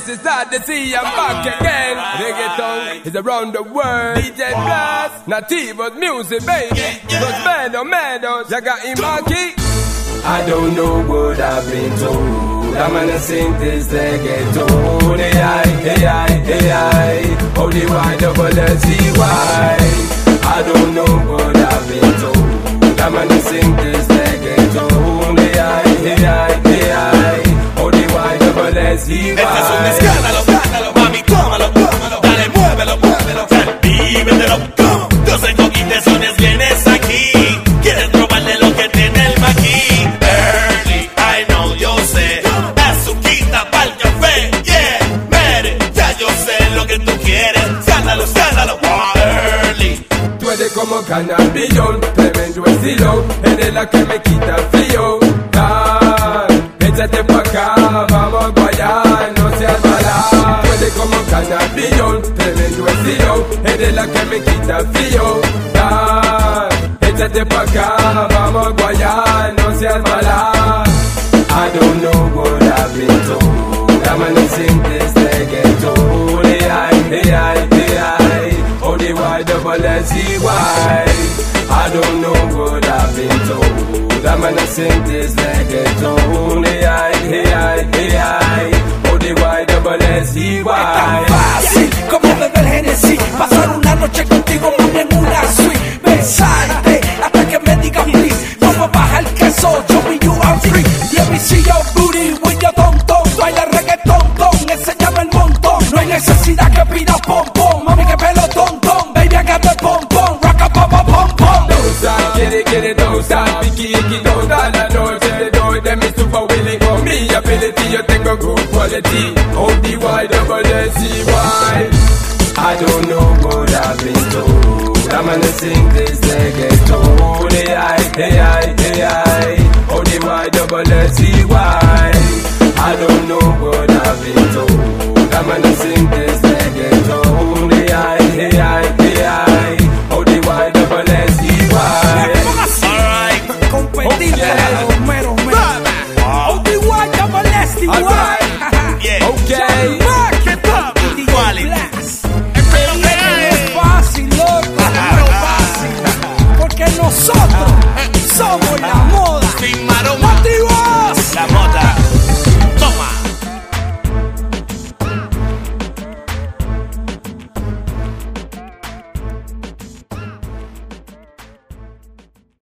it's hard to see I'm back again. Reggaeton is around the world. DJ Blast, Nativos music, baby. Los meadows, ya got Imaki. I don't know what I've been told. I'm gonna sing this reggaeton. AI, O-D-Y-double-S-E-Y. I don't know what I've been told. I'm gonna sing this reggaeton. AI, O-D-Y-double-S-E-Y. Este es un escándalo, mami, tómalo, dale, muévelo, vívetelo, ¿cómo? 12 coquitesones vienes aquí, quieres probarle lo que tiene el maquí. Early, I know, yo sé, azuquita pa'l café, yeah, mere, ya yo sé lo que tú quieres, escándalo, early. Tú eres como cannabillón, tremendo estilo, eres la que me quita el frío. Échate pa' acá, vamos a guayar, no seas mala. Tú eres como cannabillón, tremendo estilo, eres la que me quita el frío. Échate pa' acá, vamos a guayar, no seas mala. I don't know what I've been told. I'm gonna sing this reggaeton. AI, O-D-Y-double-S-E-Y. I don't know what I've been told. I'm gonna sing this reggaeton. AI, O-D-Y-double-S-E-Y. Es tan fácil como beber Genesis, pasar una noche contigo, mami, en una suite, besarte hasta que me digas please. Vamos a bajar el queso, show me you are free. Let me see your booty with your tom-tom. Baila reggaetón, enséñame el montón. No hay necesidad que pidas pom-pom, mami, que pelo tom-tom. Baby, I got the pom-pom, rock a pom-pom-pom. Don't stop, get it, don't stop. Icky, don't stop la noche. Doy de mi super willing. Con mi ability yo tengo good quality. O-D-Y-double-S-E-Y. I don't know what I've been told. I'm gonna sing this reggaeton. AI, O-D-Y-double-S-E-Y. I don't know what I've been told. I'm gonna sing this reggaeton. AI, O-D-Y-double-S-E-Y. Alright, competir con los meros. O-D-Y-double-S-E-Y. Yeah. Okay. Nosotros somos la moda. Sin maroma. Nativos. La moda.